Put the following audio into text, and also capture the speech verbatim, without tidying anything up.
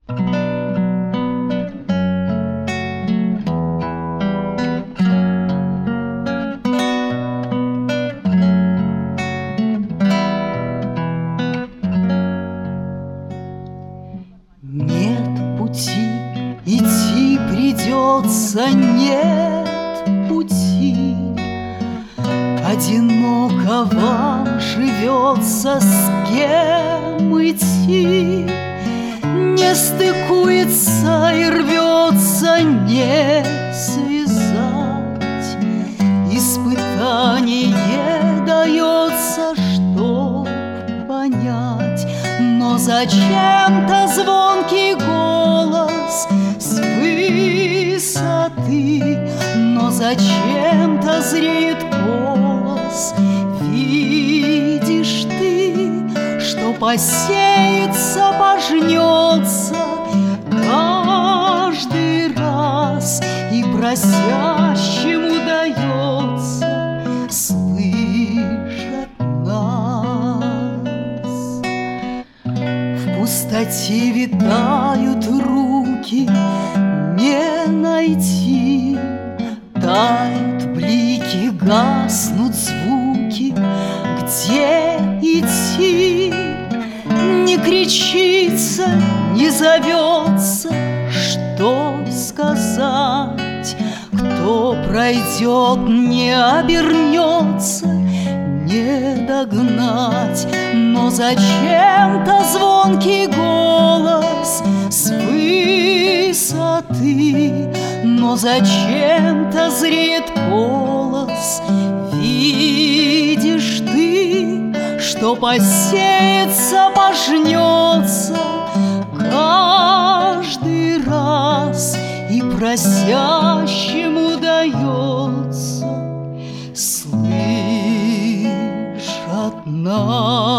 Нет пути, идти придется, нет пути. Одиноко вам живется, с кем идти. Не стыкуется и рвется не связать. Испытание дается, чтоб понять. Но зачем-то звонкий голос с высоты, но зачем-то зреет голос. Видишь ты, что посеется, пожнется каждый раз, и просящему дается слышать нас. В пустоте витают руки, не найти. Тают блики, гаснут звуки. Где идти? Не кричится, не зовется. Что сказать? Кто пройдет, не обернется, не догнать. Но зачем-то звонкий голос с высоты, но зачем-то зреет голос. Видишь ты, что посеется, пожнется каждый раз, и просящему дается слышать нас.